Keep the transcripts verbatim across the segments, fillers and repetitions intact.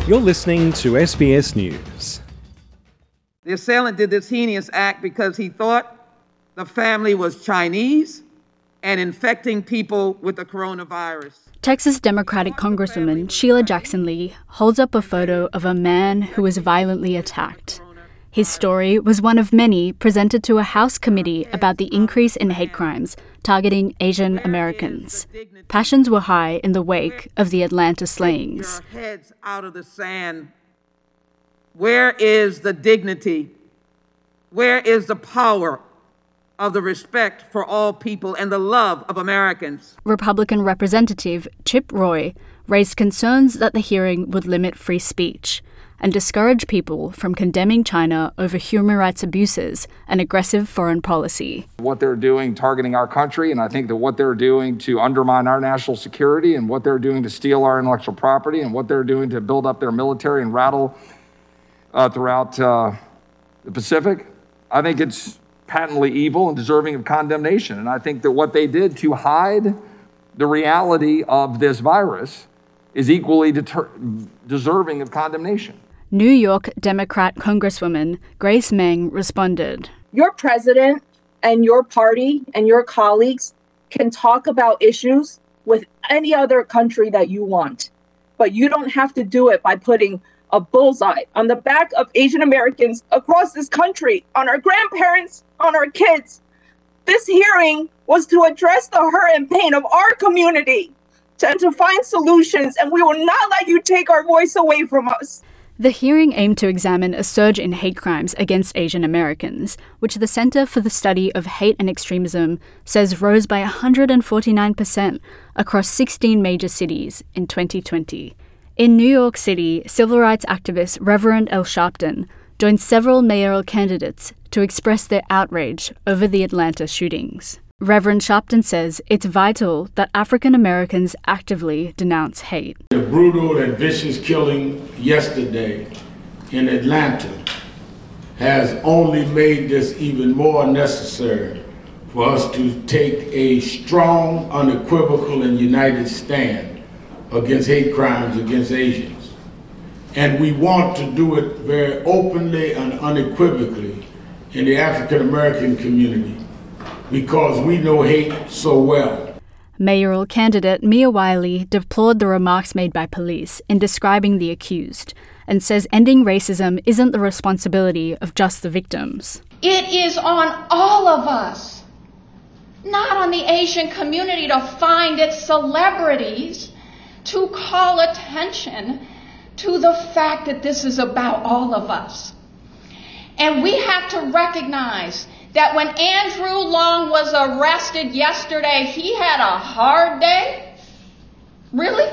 You're listening to S B S News. The assailant did this heinous act because he thought the family was Chinese and infecting people with the coronavirus. Texas Democratic Congresswoman Sheila Jackson Lee holds up a photo of a man who was violently attacked. His story was one of many presented to a House committee about the increase in hate crimes targeting Asian Americans. Passions were high in the wake of the Atlanta slayings. Your heads out of the sand. Where is the dignity? Where is the power of the respect for all people and the love of Americans? Republican Representative Chip Roy raised concerns that the hearing would limit free speech and discourage people from condemning China over human rights abuses and aggressive foreign policy. What they're doing targeting our country, and I think that what they're doing to undermine our national security, and what they're doing to steal our intellectual property, and what they're doing to build up their military and rattle uh, throughout uh, the Pacific, I think it's patently evil and deserving of condemnation. And I think that what they did to hide the reality of this virus is equally deter- deserving of condemnation. New York Democrat Congresswoman Grace Meng responded. Your president and your party and your colleagues can talk about issues with any other country that you want, but you don't have to do it by putting a bullseye on the back of Asian Americans across this country, on our grandparents, on our kids. This hearing was to address the hurt and pain of our community, to, to find solutions, and we will not let you take our voice away from us. The hearing aimed to examine a surge in hate crimes against Asian Americans, which the Center for the Study of Hate and Extremism says rose by one hundred forty-nine percent across sixteen major cities in twenty twenty. In New York City, civil rights activist Reverend Al Sharpton joined several mayoral candidates to express their outrage over the Atlanta shootings. Reverend Sharpton says it's vital that African Americans actively denounce hate. The brutal and vicious killing yesterday in Atlanta has only made this even more necessary for us to take a strong, unequivocal, and united stand against hate crimes against Asians. And we want to do it very openly and unequivocally in the African American community, because we know hate so well. Mayoral candidate Mia Wiley deplored the remarks made by police in describing the accused and says ending racism isn't the responsibility of just the victims. It is on all of us, not on the Asian community, to find its celebrities to call attention to the fact that this is about all of us. And we have to recognize that when Andrew Long was arrested yesterday, he had a hard day? Really?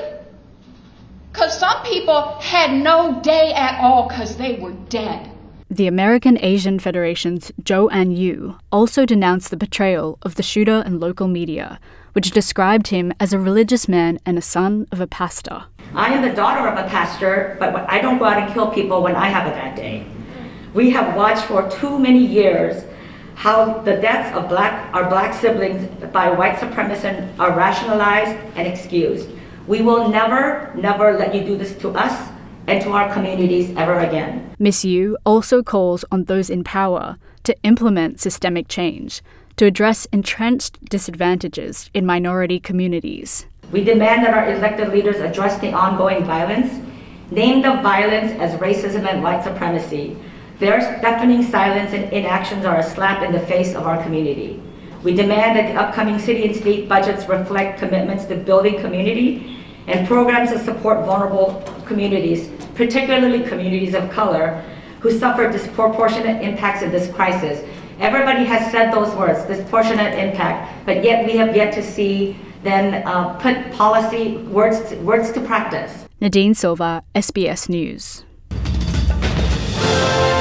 Because some people had no day at all because they were dead. The American Asian Federation's Joanne Yu also denounced the portrayal of the shooter in local media, which described him as a religious man and a son of a pastor. I am the daughter of a pastor, but I don't go out and kill people when I have a bad day. We have watched for too many years how the deaths of black, our black siblings by white supremacists are rationalized and excused. We will never, never let you do this to us and to our communities ever again. Miz Yu also calls on those in power to implement systemic change to address entrenched disadvantages in minority communities. We demand that our elected leaders address the ongoing violence, name the violence as racism and white supremacy. Their deafening silence and inactions are a slap in the face of our community. We demand that the upcoming city and state budgets reflect commitments to building community and programs that support vulnerable communities, particularly communities of color, who suffer disproportionate impacts of this crisis. Everybody has said those words, disproportionate impact, but yet we have yet to see them uh, put policy words to, words to practice. Nadine Silva, S B S News.